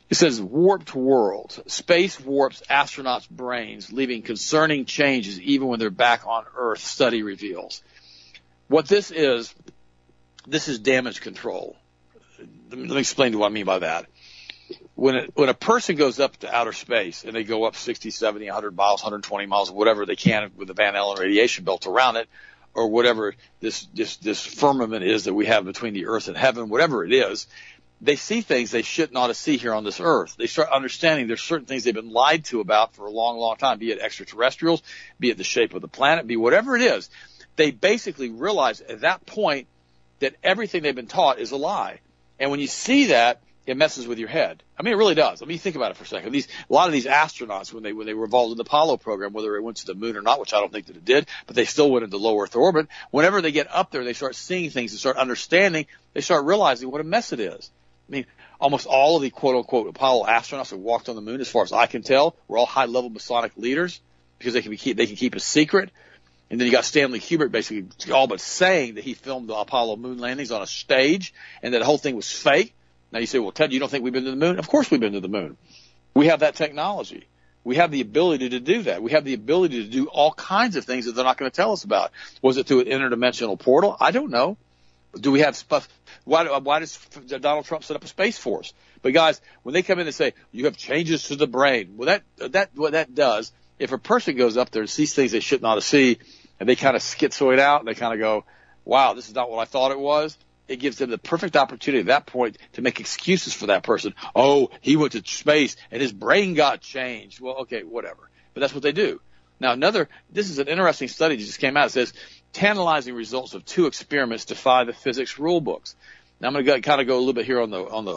It says warped world. Space warps astronauts' brains, leaving concerning changes even when they're back on Earth, study reveals. What this is damage control. Let me explain what I mean by that. When a person goes up to outer space and they go up 60, 70, 100 miles, 120 miles, whatever they can with the Van Allen radiation belt around it, or whatever this firmament is that we have between the earth and heaven, whatever it is, they see things they shouldn't ought to see here on this earth. They start understanding there's certain things they've been lied to about for a long, long time, be it extraterrestrials, be it the shape of the planet, be whatever it is. They basically realize at that point that everything they've been taught is a lie. And when you see that, it messes with your head. I mean, it really does. I mean, think about it for a second. A lot of these astronauts, when they were involved in the Apollo program, whether it went to the moon or not, which I don't think that it did, but they still went into low Earth orbit. Whenever they get up there, they start seeing things and start understanding. They start realizing what a mess it is. I mean, almost all of the quote-unquote Apollo astronauts that walked on the moon, as far as I can tell, were all high-level Masonic leaders because they can keep a secret. And then you got Stanley Kubrick basically all but saying that he filmed the Apollo moon landings on a stage and that the whole thing was fake. Now you say, well, Ted, you don't think we've been to the moon? Of course we've been to the moon. We have that technology. We have the ability to do that. We have the ability to do all kinds of things that they're not going to tell us about. Was it through an interdimensional portal? I don't know. Do we have stuff? Why does Donald Trump set up a space force? But guys, when they come in and say you have changes to the brain, well, what that does, if a person goes up there and sees things they should not see, and they kind of schizoid out, and they kind of go, "Wow, this is not what I thought it was." It gives them the perfect opportunity at that point to make excuses for that person. Oh, he went to space and his brain got changed. Well, okay, whatever. But that's what they do. Now, this is an interesting study that just came out. It says tantalizing results of 2 experiments defy the physics rule books. Now I'm going to kind of go a little bit here on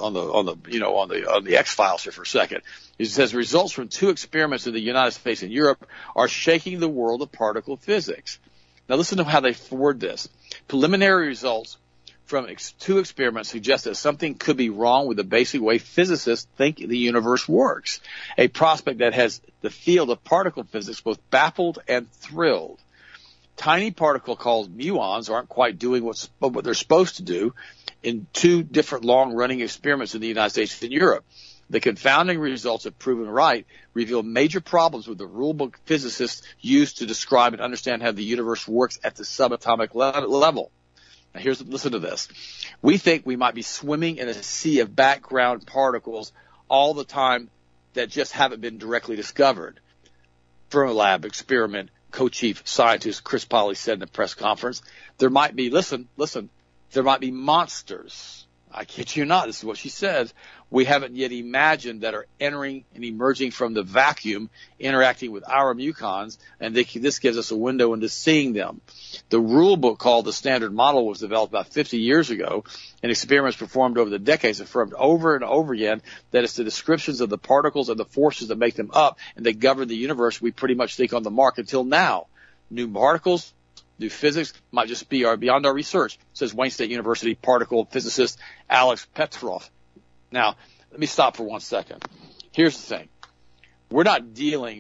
the X-Files here for a second. It says results from 2 experiments in the United States and Europe are shaking the world of particle physics. Now listen to how they word this. Preliminary results from 2 experiments suggest that something could be wrong with the basic way physicists think the universe works, a prospect that has the field of particle physics both baffled and thrilled. Tiny particle called muons aren't quite doing what they're supposed to do in 2 different long-running experiments in the United States and Europe. The confounding results, if proven right, reveal major problems with the rulebook physicists use to describe and understand how the universe works at the subatomic level. Now listen to this. We think we might be swimming in a sea of background particles all the time that just haven't been directly discovered. Fermilab experiment co-chief scientist Chris Polly said in a press conference, there might be, listen, there might be monsters. I kid you not, this is what she says. We haven't yet imagined that are entering and emerging from the vacuum, interacting with our mucons, and this gives us a window into seeing them. The rule book called the Standard Model was developed about 50 years ago, and experiments performed over the decades affirmed over and over again that it's the descriptions of the particles and the forces that make them up and that govern the universe we pretty much think on the mark until now. New particles, new physics might just be beyond our research, says Wayne State University particle physicist Alex Petrov. Now, let me stop for 1 second. Here's the thing. We're not dealing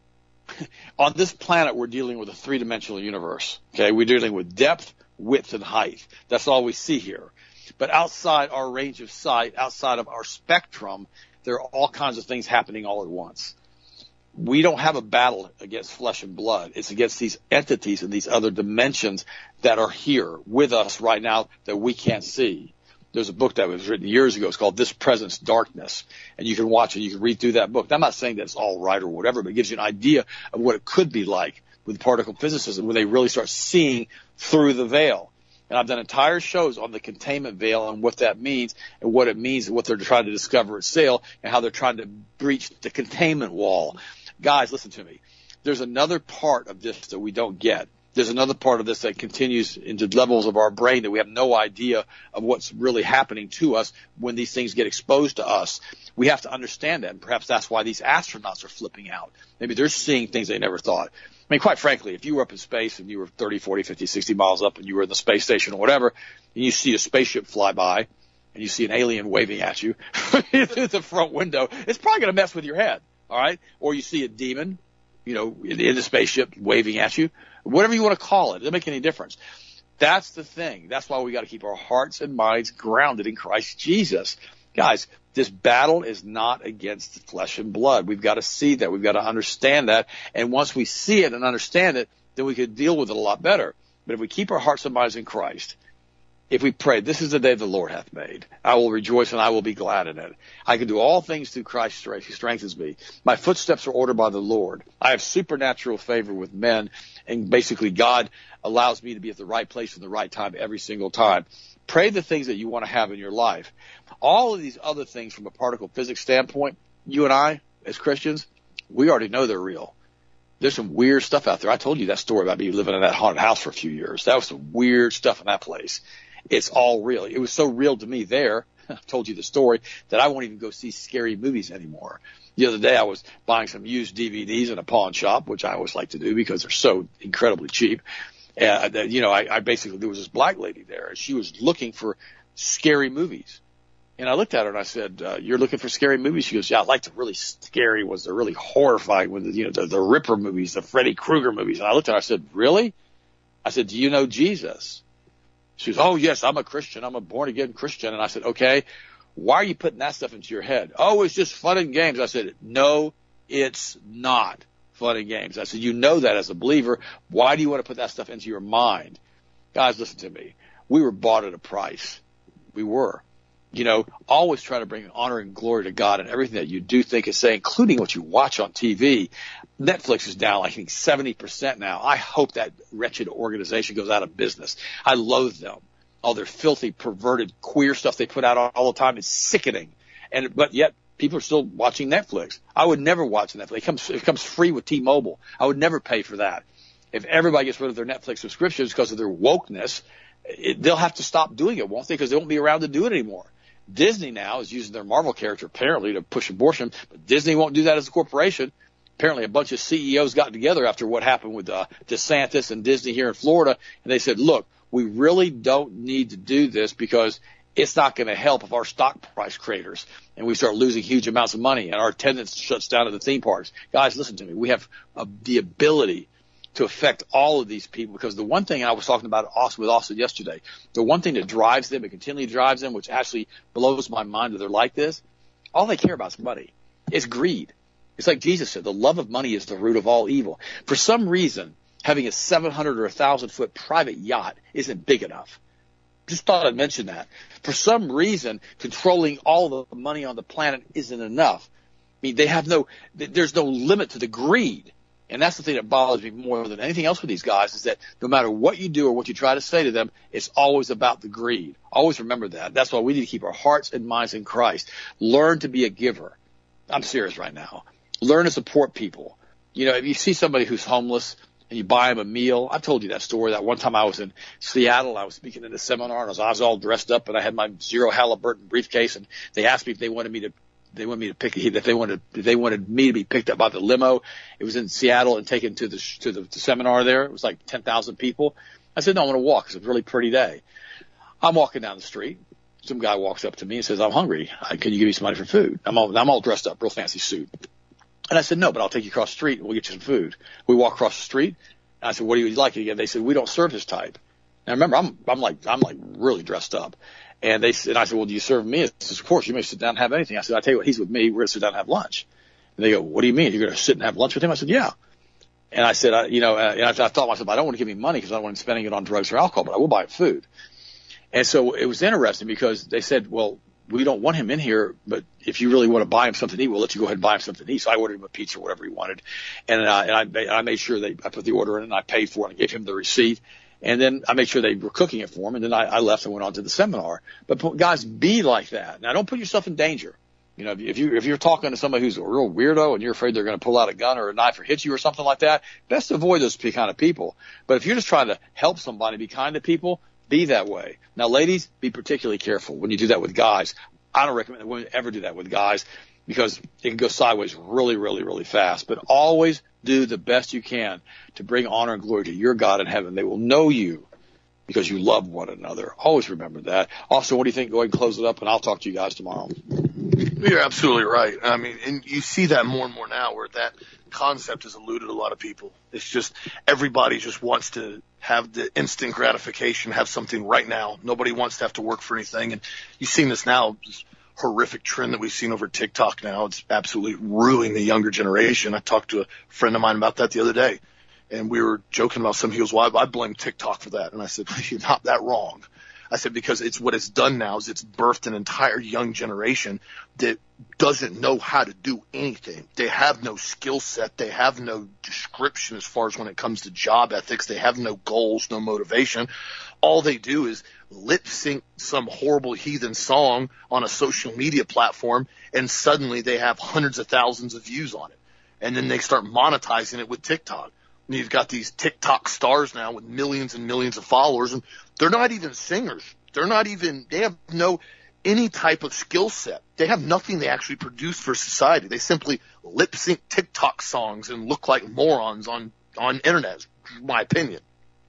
on this planet, we're dealing with a 3-dimensional universe. Okay, we're dealing with depth, width, and height. That's all we see here. But outside our range of sight, outside of our spectrum, there are all kinds of things happening all at once. We don't have a battle against flesh and blood. It's against these entities and these other dimensions that are here with us right now that we can't see. There's a book that was written years ago. It's called This Presence Darkness. And you can watch it. You can read through that book. Now, I'm not saying that it's all right or whatever, but it gives you an idea of what it could be like with particle physicists when they really start seeing through the veil. And I've done entire shows on the containment veil and what that means and what it means and what they're trying to discover at SAIL and how they're trying to breach the containment wall. Guys, listen to me. There's another part of this that we don't get. There's another part of this that continues into levels of our brain that we have no idea of what's really happening to us when these things get exposed to us. We have to understand that, and perhaps that's why these astronauts are flipping out. Maybe they're seeing things they never thought. I mean, quite frankly, if you were up in space and you were 30, 40, 50, 60 miles up and you were in the space station or whatever, and you see a spaceship fly by and you see an alien waving at you through the front window, it's probably going to mess with your head, all right? Or you see a demon, in the spaceship waving at you. Whatever you want to call it, it doesn't make any difference. That's the thing. That's why we got to keep our hearts and minds grounded in Christ Jesus. Guys, this battle is not against flesh and blood. We've got to see that. We've got to understand that. And once we see it and understand it, then we can deal with it a lot better. But if we keep our hearts and minds in Christ, if we pray, this is the day the Lord hath made, I will rejoice and I will be glad in it. I can do all things through Christ's strength. He strengthens me. My footsteps are ordered by the Lord. I have supernatural favor with men. And basically God allows me to be at the right place at the right time every single time. Pray the things that you want to have in your life. All of these other things from a particle physics standpoint, you and I, as Christians, we already know they're real. There's some weird stuff out there. I told you that story about me living in that haunted house for a few years. That was some weird stuff in that place. It's all real. It was so real to me there, I told you the story, that I won't even go see scary movies anymore. The other day I was buying some used DVDs in a pawn shop, which I always like to do because they're so incredibly cheap. I basically, there was this black lady there, and she was looking for scary movies. And I looked at her and I said, you're looking for scary movies? She goes, yeah, I'd like the really scary ones. They're really horrifying with the Ripper movies, the Freddy Krueger movies. And I looked at her, I said, really? I said, do you know Jesus? She goes, oh, yes, I'm a Christian. I'm a born-again Christian. And I said, okay, why are you putting that stuff into your head? Oh, it's just fun and games. I said, no, it's not fun and games. I said, you know that as a believer. Why do you want to put that stuff into your mind? Guys, listen to me. We were bought at a price. We were. Always try to bring honor and glory to God in everything that you do, think, and say, including what you watch on TV. Netflix is down, I think, 70% now. I hope that wretched organization goes out of business. I loathe them. All their filthy, perverted, queer stuff they put out all the time is sickening. But yet, people are still watching Netflix. I would never watch Netflix. It comes free with T-Mobile. I would never pay for that. If everybody gets rid of their Netflix subscriptions because of their wokeness, they'll have to stop doing it, won't they? Because they won't be around to do it anymore. Disney now is using their Marvel character apparently to push abortion, but Disney won't do that as a corporation. Apparently a bunch of CEOs got together after what happened with DeSantis and Disney here in Florida, and they said, look, we really don't need to do this because it's not going to help if our stock price craters and we start losing huge amounts of money and our attendance shuts down at the theme parks. Guys, listen to me. We have the ability to affect all of these people, because the one thing I was talking about with Austin yesterday, the one thing that drives them and continually drives them, which actually blows my mind that they're like this, all they care about is money. It's greed. It's like Jesus said, the love of money is the root of all evil. For some reason, having a 700 or 1,000 foot private yacht isn't big enough. Just thought I'd mention that. For some reason, controlling all the money on the planet isn't enough. I mean, there's no limit to the greed. And that's the thing that bothers me more than anything else with these guys, is that no matter what you do or what you try to say to them, it's always about the greed. Always remember that. That's why we need to keep our hearts and minds in Christ. Learn to be a giver. I'm serious right now. Learn to support people. If you see somebody who's homeless and you buy them a meal, I've told you that story. That one time I was in Seattle, I was speaking at a seminar, and I was all dressed up, and I had my Zero Halliburton briefcase, and they asked me if they wanted me to be picked up by the limo. It was in Seattle and taken to the seminar there. It was like 10,000 people. I said, no, I want to walk. It's a really pretty day. I'm walking down the street. Some guy walks up to me and says, I'm hungry. Can you give me some money for food? I'm all dressed up, real fancy suit. And I said, no, but I'll take you across the street and we'll get you some food. We walk across the street. And I said, what do you like? Again, they said, we don't serve this type. Now remember, I'm like really dressed up. And I said, well, do you serve me? He says, of course, you may sit down and have anything. I said, I tell you what, he's with me. We're going to sit down and have lunch. And they go, what do you mean? You're going to sit and have lunch with him? I said, yeah. And I said, and I thought to myself, I don't want to give him money because I don't want him spending it on drugs or alcohol, but I will buy him food. And so it was interesting because they said, well, we don't want him in here, but if you really want to buy him something to eat, we'll let you go ahead and buy him something to eat. So I ordered him a pizza or whatever he wanted. And I made sure I put the order in and I paid for it and I gave him the receipt. And then I made sure they were cooking it for him. And then I left and went on to the seminar. But guys, be like that. Now don't put yourself in danger. If you're talking to somebody who's a real weirdo and you're afraid they're going to pull out a gun or a knife or hit you or something like that, best avoid those kind of people. But if you're just trying to help somebody, be kind to people, be that way. Now, ladies, be particularly careful when you do that with guys. I don't recommend that women ever do that with guys because it can go sideways really, really, really fast. But always do the best you can to bring honor and glory to your God in heaven. They will know you because you love one another. Always remember that. Also, what do you think? Go ahead and close it up, and I'll talk to you guys tomorrow. You're absolutely right. I mean, and you see that more and more now where that concept has eluded a lot of people. It's just everybody just wants to have the instant gratification, have something right now. Nobody wants to have to work for anything. And you've seen this now horrific trend that we've seen over TikTok now. It's absolutely ruining the younger generation. I talked to a friend of mine about that the other day, and we were joking about something. He goes, well, I blame TikTok for that. And I said, you're not that wrong. I said, because it's what it's done now is it's birthed an entire young generation that doesn't know how to do anything. They have no skill set. They have no description as far as when it comes to job ethics. They have no goals, no motivation. All they do is lip sync some horrible heathen song on a social media platform, and suddenly they have hundreds of thousands of views on it. And then they start monetizing it with TikTok. And you've got these TikTok stars now with millions and millions of followers, and they're not even singers. They have no any type of skill set. They have nothing they actually produce for society. They simply lip sync TikTok songs and look like morons on internet, in my opinion.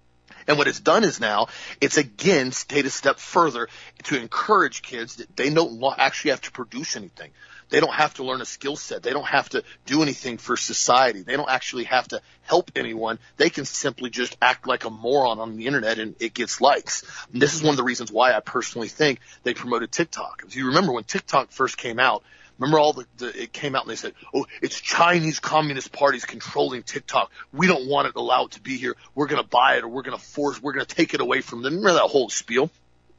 And what it's done is now it's again stayed a step further to encourage kids that they don't actually have to produce anything. They don't have to learn a skill set. They don't have to do anything for society. They don't actually have to help anyone. They can simply just act like a moron on the internet and it gets likes. And this is one of the reasons why I personally think they promoted TikTok. If you remember when TikTok first came out, remember it came out and they said, oh, it's Chinese Communist parties controlling TikTok. We don't want it to allow it to be here. We're going to buy it or we're going to take it away from them. Remember that whole spiel?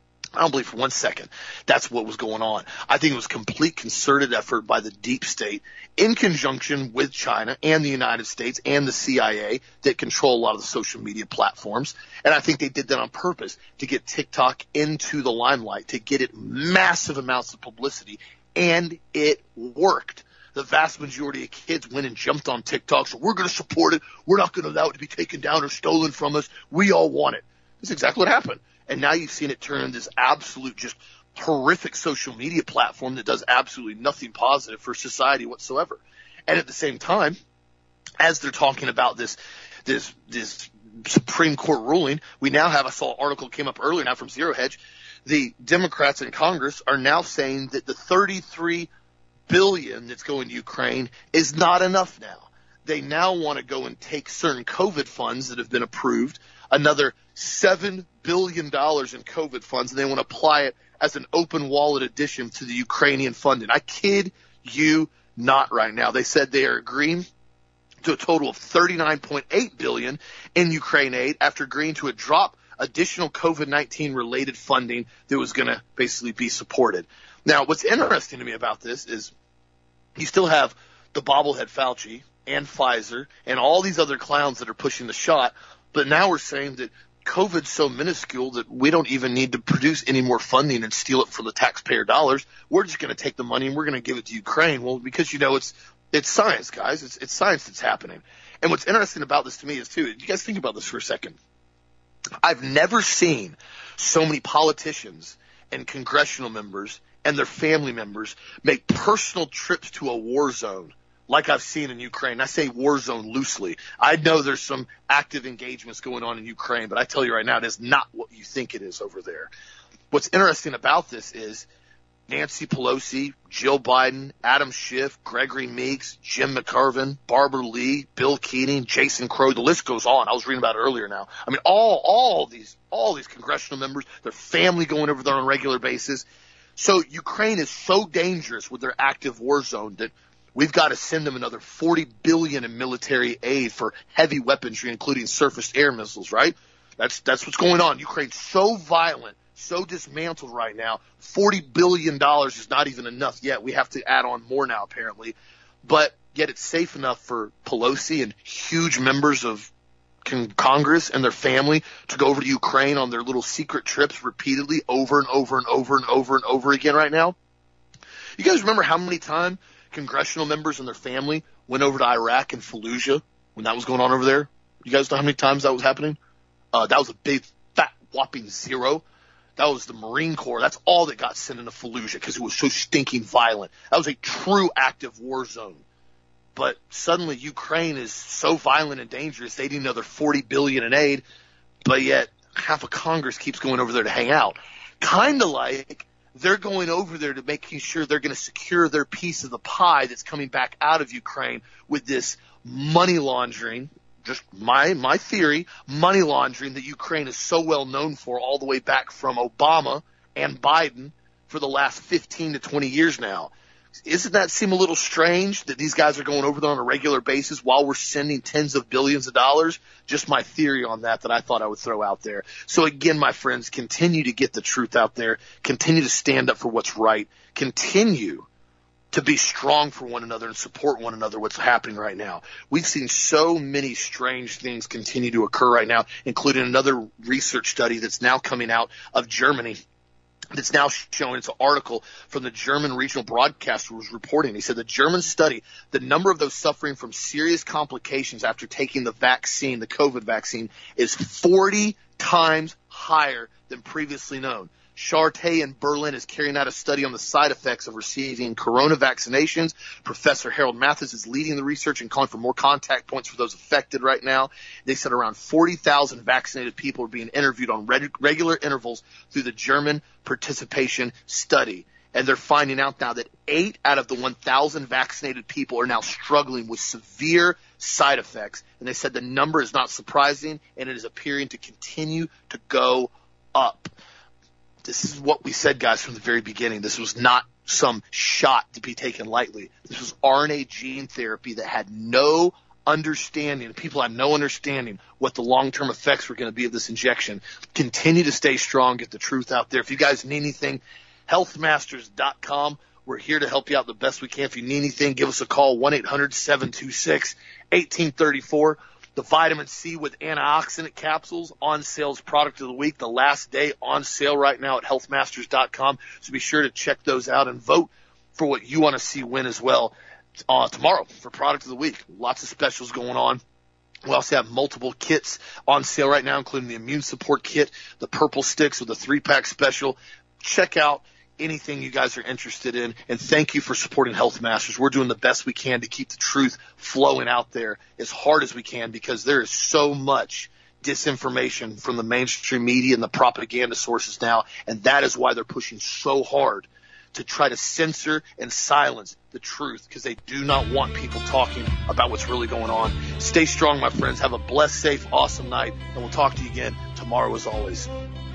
I don't believe for 1 second that's what was going on. I think it was a complete concerted effort by the deep state in conjunction with China and the United States and the CIA that control a lot of the social media platforms. And I think they did that on purpose to get TikTok into the limelight, to get it massive amounts of publicity. And it worked. The vast majority of kids went and jumped on TikTok. So we're going to support it. We're not going to allow it to be taken down or stolen from us. We all want it. That's exactly what happened. And now you've seen it turn into this absolute just horrific social media platform that does absolutely nothing positive for society whatsoever. And at the same time, as they're talking about this Supreme Court ruling, we now have, I saw an article came up earlier now from Zero Hedge, the Democrats in Congress are now saying that the $33 billion that's going to Ukraine is not enough now. They now want to go and take certain COVID funds that have been approved, another $7 billion in COVID funds, and they want to apply it as an open wallet addition to the Ukrainian funding. I kid you not right now. They said they are agreeing to a total of $39.8 billion in Ukraine aid after agreeing to a drop additional COVID-19 related funding that was going to basically be supported. Now, what's interesting to me about this is you still have the bobblehead Fauci and Pfizer and all these other clowns that are pushing the shot, but now we're saying that COVID's so minuscule that we don't even need to produce any more funding and steal it from the taxpayer dollars. We're just going to take the money and we're going to give it to Ukraine. Well, because, it's science, guys. It's science that's happening. And what's interesting about this to me is, too, you guys think about this for a second. I've never seen so many politicians and congressional members and their family members make personal trips to a war zone like I've seen in Ukraine. I say war zone loosely. I know there's some active engagements going on in Ukraine, but I tell you right now, it is not what you think it is over there. What's interesting about this is Nancy Pelosi, Jill Biden, Adam Schiff, Gregory Meeks, Jim McIrvin, Barbara Lee, Bill Keating, Jason Crow. The list goes on. I was reading about it earlier now. I mean, all these congressional members, their family going over there on a regular basis. So Ukraine is so dangerous with their active war zone that we've got to send them another $40 billion in military aid for heavy weaponry, including surface-to-air missiles, right? That's what's going on. Ukraine's so violent, so dismantled right now. $40 billion is not even enough yet. We have to add on more now, apparently. But yet it's safe enough for Pelosi and huge members of Congress and their family to go over to Ukraine on their little secret trips repeatedly over and over and over and over and over again right now. You guys remember how many times congressional members and their family went over to Iraq and Fallujah when that was going on over there? You guys know how many times that was happening? That was a big, fat, whopping zero. That was the Marine Corps. That's all that got sent into Fallujah because it was so stinking violent. That was a true active war zone. But suddenly Ukraine is so violent and dangerous, they need another $40 billion in aid, but yet half of Congress keeps going over there to hang out. Kind of like they're going over there to making sure they're going to secure their piece of the pie that's coming back out of Ukraine with this money laundering, just my theory, money laundering that Ukraine is so well known for all the way back from Obama and Biden for the last 15 to 20 years now. Isn't that seem a little strange that these guys are going over there on a regular basis while we're sending tens of billions of dollars? Just my theory on that I thought I would throw out there. So again, my friends, continue to get the truth out there. Continue to stand up for what's right. Continue to be strong for one another and support one another, what's happening right now. We've seen so many strange things continue to occur right now, including another research study that's now coming out of Germany that's now showing. It's an article from the German regional broadcaster was reporting. He said the German study, the number of those suffering from serious complications after taking the vaccine, the COVID vaccine, is 40 times higher than previously known. Charité in Berlin is carrying out a study on the side effects of receiving corona vaccinations. Professor Harold Mathis is leading the research and calling for more contact points for those affected right now. They said around 40,000 vaccinated people are being interviewed on regular intervals through the German participation study. And they're finding out now that 8 out of the 1,000 vaccinated people are now struggling with severe side effects. And they said the number is not surprising, and it is appearing to continue to go up. This is what we said, guys, from the very beginning. This was not some shot to be taken lightly. This was RNA gene therapy that had no understanding. People had no understanding what the long-term effects were going to be of this injection. Continue to stay strong. Get the truth out there. If you guys need anything, healthmasters.com. We're here to help you out the best we can. If you need anything, give us a call, 1-800-726-1834. The vitamin C with antioxidant capsules on sales product of the week. The last day on sale right now at healthmasters.com. So be sure to check those out and vote for what you want to see win as well tomorrow for product of the week. Lots of specials going on. We also have multiple kits on sale right now, including the immune support kit, the purple sticks with a 3-pack special. Check out anything you guys are interested in, and thank you for supporting Health Masters. We're doing the best we can to keep the truth flowing out there as hard as we can, because there is so much disinformation from the mainstream media and the propaganda sources now, and that is why they're pushing so hard to try to censor and silence the truth, because they do not want people talking about what's really going on. Stay strong, my friends. Have a blessed, safe, awesome night, and we'll talk to you again tomorrow as always.